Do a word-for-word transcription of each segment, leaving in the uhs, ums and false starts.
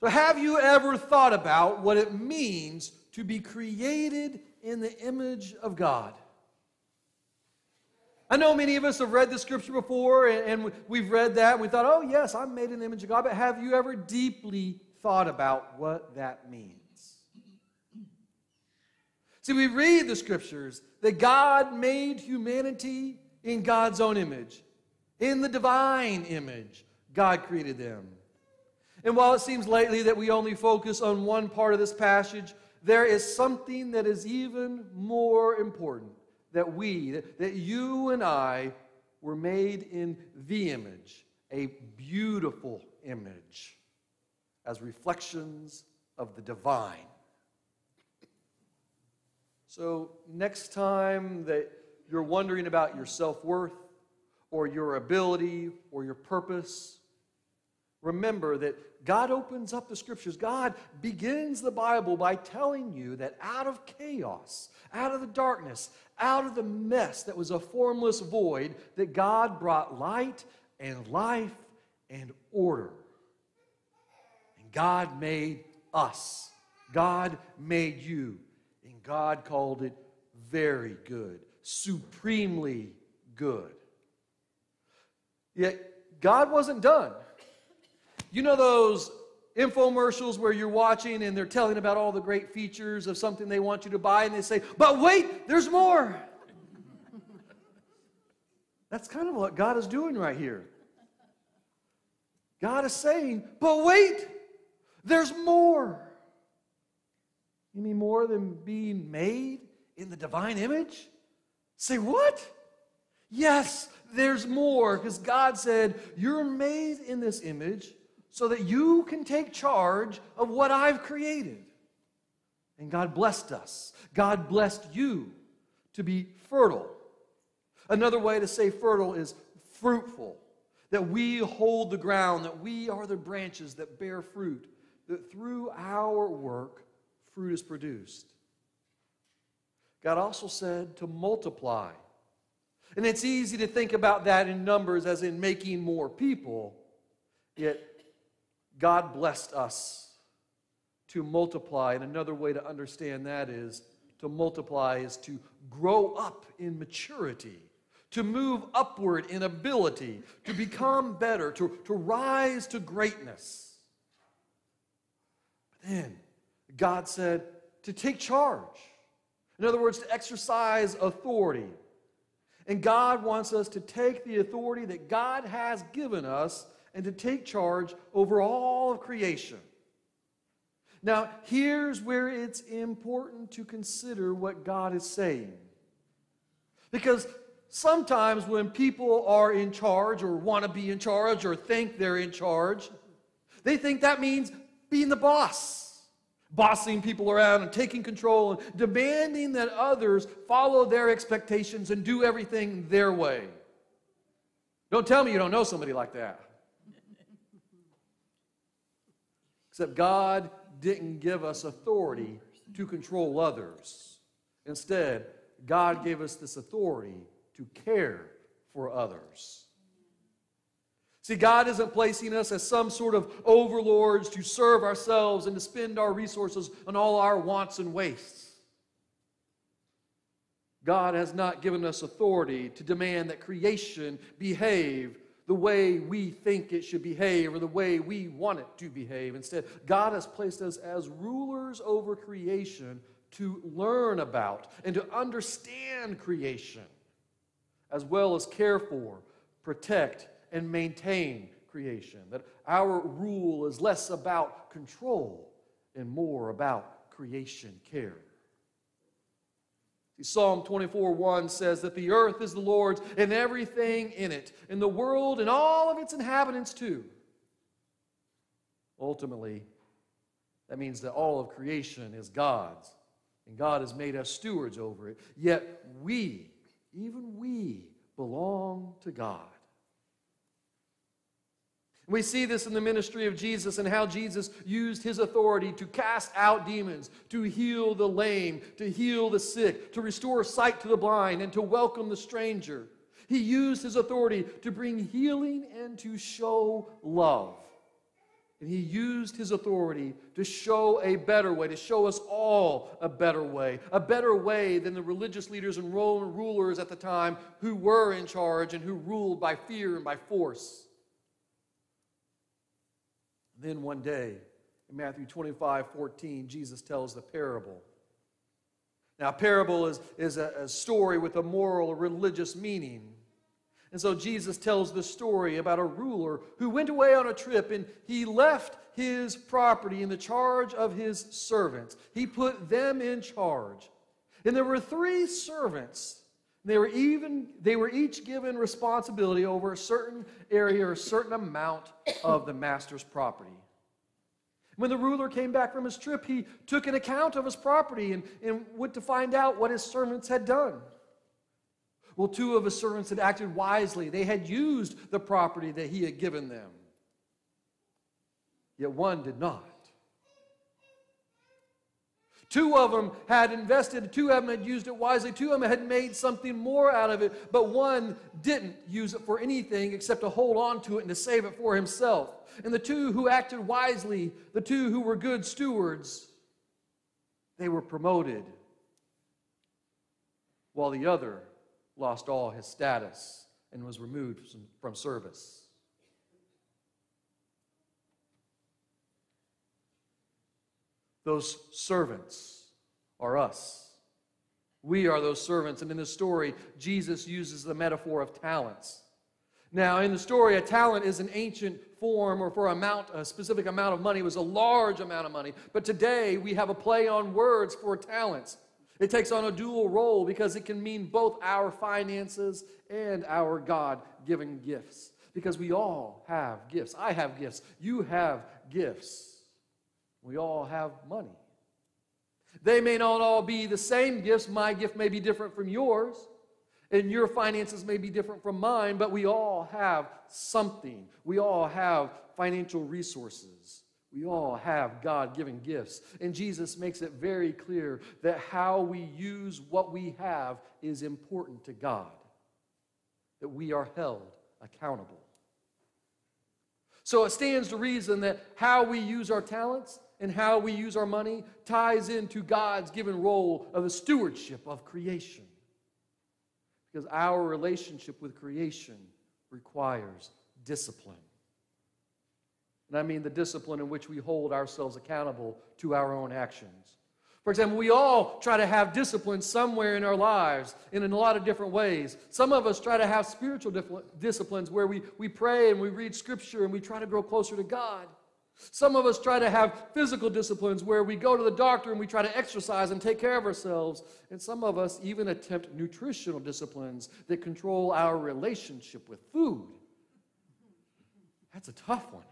So have you ever thought about what it means to be created in the image of God? I know many of us have read the scripture before, and we've read that, and we thought, oh yes, I'm made in the image of God, but have you ever deeply thought about what that means? See, we read the scriptures that God made humanity in God's own image. In the divine image, God created them. And while it seems lately that we only focus on one part of this passage, there is something that is even more important. That we, that, that you and I were made in the image, a beautiful image, as reflections of the divine. So next time that you're wondering about your self-worth or your ability or your purpose, remember that God opens up the scriptures. God begins the Bible by telling you that out of chaos, out of the darkness, out of the mess that was a formless void, that God brought light and life and order. And God made us. God made you. And God called it very good, supremely good. Yet God wasn't done. You know those infomercials where you're watching and they're telling about all the great features of something they want you to buy, and they say, but wait, there's more. That's kind of what God is doing right here. God is saying, but wait, there's more. You mean more than being made in the divine image? Say what? Yes, there's more, because God said, you're made in this image so that you can take charge of what I've created. And God blessed us. God blessed you to be fertile. Another way to say fertile is fruitful. That we hold the ground, that we are the branches that bear fruit, that through our work, fruit is produced. God also said to multiply. And it's easy to think about that in numbers as in making more people, yet God blessed us to multiply. And another way to understand that is to multiply is to grow up in maturity, to move upward in ability, to become better, to, to rise to greatness. But then God said to take charge. In other words, to exercise authority. And God wants us to take the authority that God has given us and to take charge over all of creation. Now, here's where it's important to consider what God is saying. Because sometimes when people are in charge or want to be in charge or think they're in charge, they think that means being the boss, bossing people around and taking control and demanding that others follow their expectations and do everything their way. Don't tell me you don't know somebody like that. Except God didn't give us authority to control others. Instead, God gave us this authority to care for others. See, God isn't placing us as some sort of overlords to serve ourselves and to spend our resources on all our wants and wastes. God has not given us authority to demand that creation behave the way we think it should behave or the way we want it to behave. Instead, God has placed us as rulers over creation to learn about and to understand creation, as well as care for, protect, and maintain creation. That our rule is less about control and more about creation care. See, Psalm twenty-four one says that the earth is the Lord's and everything in it, and the world and all of its inhabitants too. Ultimately, that means that all of creation is God's, and God has made us stewards over it. Yet we, even we, belong to God. We see this in the ministry of Jesus and how Jesus used his authority to cast out demons, to heal the lame, to heal the sick, to restore sight to the blind, and to welcome the stranger. He used his authority to bring healing and to show love. And he used his authority to show a better way, to show us all a better way, a better way than the religious leaders and Roman rulers at the time who were in charge and who ruled by fear and by force. And then one day, in Matthew twenty-five fourteen, Jesus tells the parable. Now, a parable is, is a, a story with a moral or religious meaning. And so Jesus tells the story about a ruler who went away on a trip and he left his property in the charge of his servants. He put them in charge. And there were three servants. They were even they were each given responsibility over a certain area or a certain amount of the master's property. When the ruler came back from his trip, he took an account of his property and, and went to find out what his servants had done. Well, two of his servants had acted wisely. They had used the property that he had given them. Yet one did not. Two of them had invested, two of them had used it wisely, two of them had made something more out of it, but one didn't use it for anything except to hold on to it and to save it for himself. And the two who acted wisely, the two who were good stewards, they were promoted, while the other lost all his status and was removed from service. Those servants are us. We are those servants. And in this story, Jesus uses the metaphor of talents. Now, in the story, a talent is an ancient form, or for amount, a specific amount of money. It was a large amount of money. But today, we have a play on words for talents. It takes on a dual role because it can mean both our finances and our God-given gifts. Because we all have gifts. I have gifts. You have gifts. We all have money. They may not all be the same gifts. My gift may be different from yours, and your finances may be different from mine, but we all have something. We all have financial resources. We all have God-given gifts. And Jesus makes it very clear that how we use what we have is important to God, that we are held accountable. So it stands to reason that how we use our talents and how we use our money ties into God's given role of the stewardship of creation. Because our relationship with creation requires discipline. And I mean the discipline in which we hold ourselves accountable to our own actions. For example, we all try to have discipline somewhere in our lives and in a lot of different ways. Some of us try to have spiritual disciplines where we, we pray and we read Scripture and we try to grow closer to God. Some of us try to have physical disciplines where we go to the doctor and we try to exercise and take care of ourselves. And some of us even attempt nutritional disciplines that control our relationship with food. That's a tough one.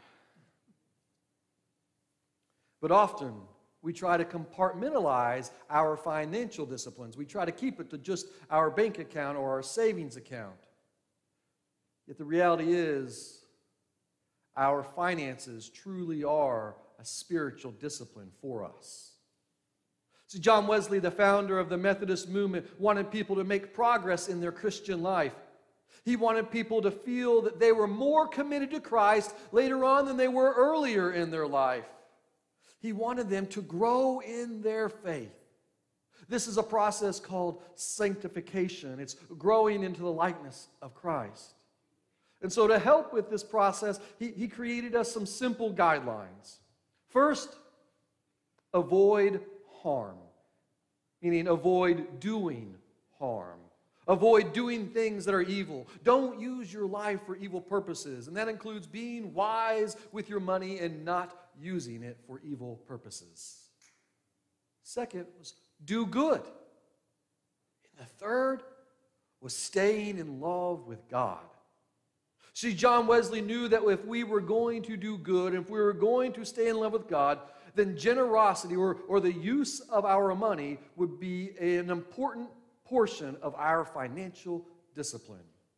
But often, we try to compartmentalize our financial disciplines. We try to keep it to just our bank account or our savings account. Yet the reality is, our finances truly are a spiritual discipline for us. See, John Wesley, the founder of the Methodist movement, wanted people to make progress in their Christian life. He wanted people to feel that they were more committed to Christ later on than they were earlier in their life. He wanted them to grow in their faith. This is a process called sanctification. It's growing into the likeness of Christ. And so to help with this process, he, he created us some simple guidelines. First, avoid harm, meaning avoid doing harm. Avoid doing things that are evil. Don't use your life for evil purposes. And that includes being wise with your money and not using it for evil purposes. Second was do good. And the third was staying in love with God. See, John Wesley knew that if we were going to do good, if we were going to stay in love with God, then generosity or, or the use of our money would be an important portion of our financial discipline.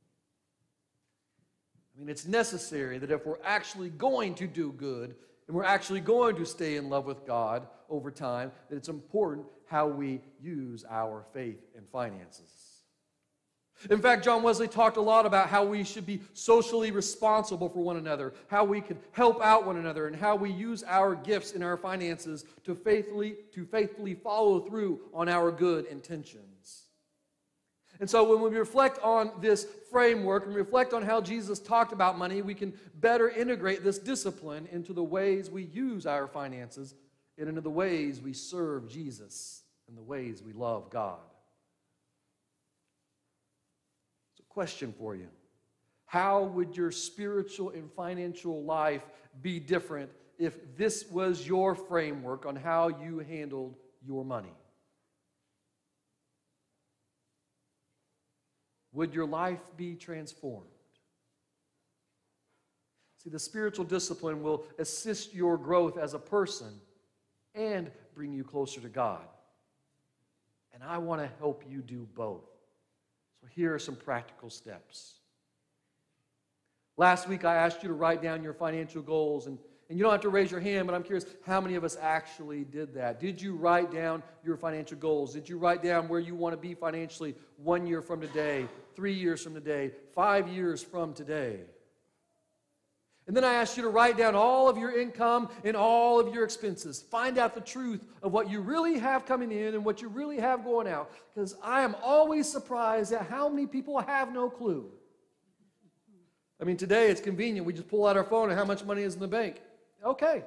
I mean, it's necessary that if we're actually going to do good and we're actually going to stay in love with God over time, that it's important how we use our faith and finances. In fact, John Wesley talked a lot about how we should be socially responsible for one another, how we can help out one another, and how we use our gifts and our finances to faithfully, to faithfully follow through on our good intentions. And so when we reflect on this framework and reflect on how Jesus talked about money, we can better integrate this discipline into the ways we use our finances and into the ways we serve Jesus and the ways we love God. Question for you. How would your spiritual and financial life be different if this was your framework on how you handled your money? Would your life be transformed? See, the spiritual discipline will assist your growth as a person and bring you closer to God. And I want to help you do both. So here are some practical steps. Last week I asked you to write down your financial goals, and, and you don't have to raise your hand, but I'm curious how many of us actually did that. Did you write down your financial goals? Did you write down where you want to be financially one year from today, three years from today, five years from today? And then I asked you to write down all of your income and all of your expenses. Find out the truth of what you really have coming in and what you really have going out. Because I am always surprised at how many people have no clue. I mean, today it's convenient. We just pull out our phone and how much money is in the bank. Okay.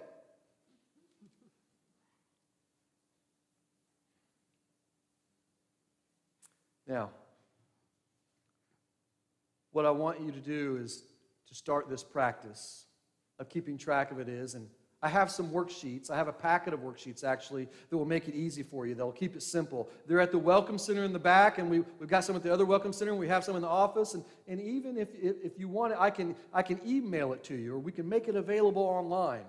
Now, what I want you to do is to start this practice of keeping track of it is, and I have some worksheets. I have a packet of worksheets, actually, that will make it easy for you. They'll keep it simple. They're at the Welcome Center in the back, and we, we've got some at the other Welcome Center, and we have some in the office. And, and even if, if, if you want it, I can, I can email it to you, or we can make it available online.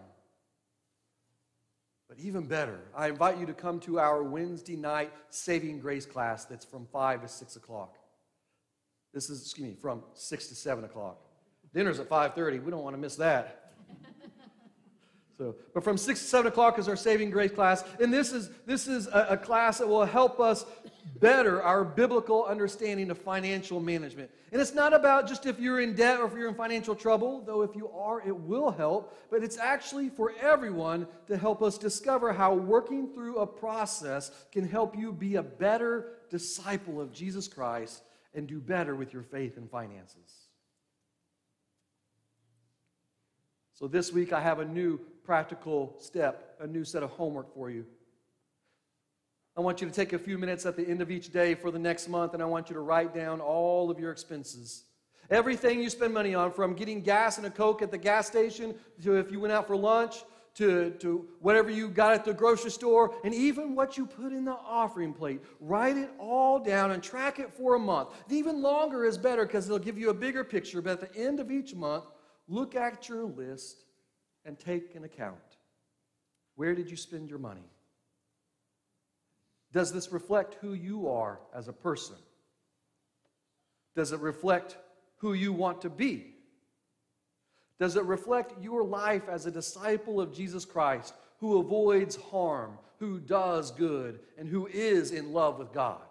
But even better, I invite you to come to our Wednesday night Saving Grace class that's from five to six o'clock. This is, excuse me, from six to seven o'clock. Dinner's at five thirty. We don't want to miss that. So, but from six to seven o'clock is our Saving Grace class. And this is, this is a, a class that will help us better our biblical understanding of financial management. And it's not about just if you're in debt or if you're in financial trouble, though if you are, it will help. But it's actually for everyone to help us discover how working through a process can help you be a better disciple of Jesus Christ and do better with your faith and finances. So this week I have a new practical step, a new set of homework for you. I want you to take a few minutes at the end of each day for the next month, and I want you to write down all of your expenses. Everything you spend money on, from getting gas and a Coke at the gas station, to if you went out for lunch, to, to whatever you got at the grocery store, and even what you put in the offering plate. Write it all down and track it for a month. Even longer is better because it'll give you a bigger picture, but at the end of each month, look at your list and take an account. Where did you spend your money? Does this reflect who you are as a person? Does it reflect who you want to be? Does it reflect your life as a disciple of Jesus Christ who avoids harm, who does good, and who is in love with God?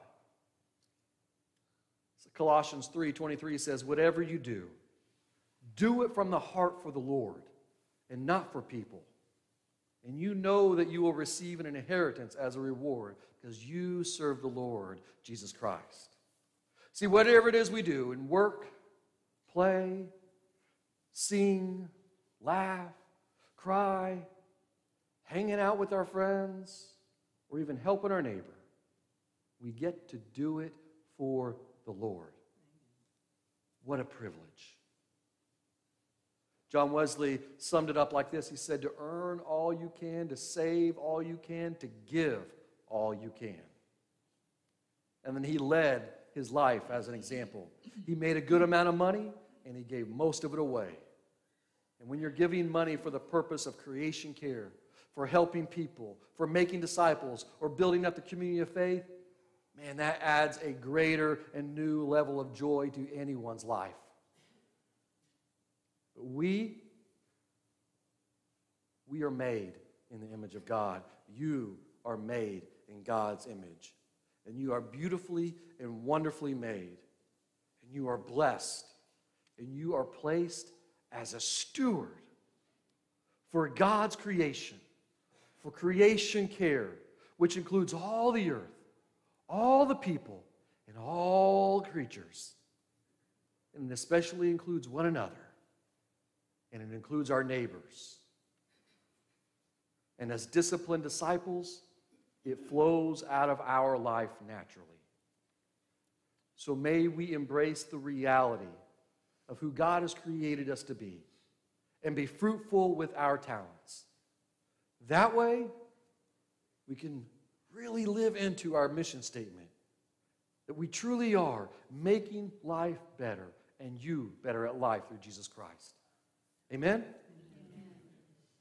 So Colossians three twenty-three says, whatever you do, do it from the heart for the Lord and not for people. And you know that you will receive an inheritance as a reward because you serve the Lord Jesus Christ. See, whatever it is we do in work, play, sing, laugh, cry, hanging out with our friends, or even helping our neighbor, we get to do it for the Lord. What a privilege. John Wesley summed it up like this. He said, to earn all you can, to save all you can, to give all you can. And then he led his life as an example. He made a good amount of money, and he gave most of it away. And when you're giving money for the purpose of creation care, for helping people, for making disciples, or building up the community of faith, man, that adds a greater and new level of joy to anyone's life. But we, we are made in the image of God. You are made in God's image. And you are beautifully and wonderfully made. and you are blessed, and you are placed as a steward for God's creation, for creation care, which includes all the earth, all the people, and all creatures. And it especially includes one another, and it includes our neighbors. And as disciplined disciples, it flows out of our life naturally. So may we embrace the reality of who God has created us to be and be fruitful with our talents. That way, we can really live into our mission statement that we truly are making life better and you better at life through Jesus Christ. Amen?